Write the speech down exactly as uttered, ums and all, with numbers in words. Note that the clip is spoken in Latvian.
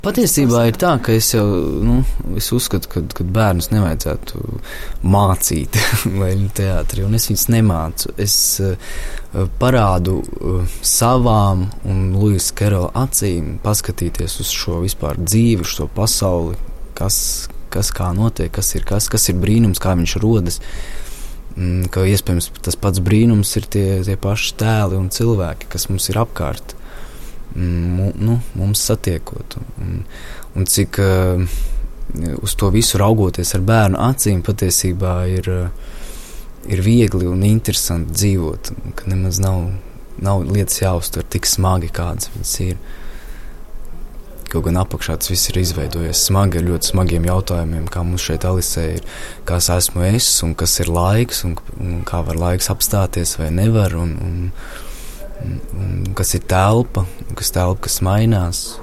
Patiesībā ir tā, ka es jau nu, es uzskatu, ka, ka bērnus nevajadzētu mācīt leļu teātrī, un es viņus nemācu. Es uh, parādu uh, savām un Luisa Kerola acīm paskatīties uz šo vispār dzīvi, uz šo pasauli, kas, kas kā notiek, kas ir kas, kas ir brīnums, kā viņš rodas. Mm, ka iespējams tas pats brīnums ir tie, tie paši tēli un cilvēki, kas mums ir apkārt. M, nu, mums satiekot un, un cik uh, uz to visu raugoties ar bērnu acīm patiesībā ir, uh, ir viegli un interesanti dzīvot, ka nemaz nav, nav lietas jāuztver tik smagi, kādas viņas ir. Kaut gan apakšā tas viss ir izveidojies smagi ar ļoti smagiem jautājumiem, kā mums šeit Alisē ir, kas esmu es un kas ir laiks un, un kā var laiks apstāties vai nevar un, un Un, un kas ir telpa, kas telpa, kas mainās.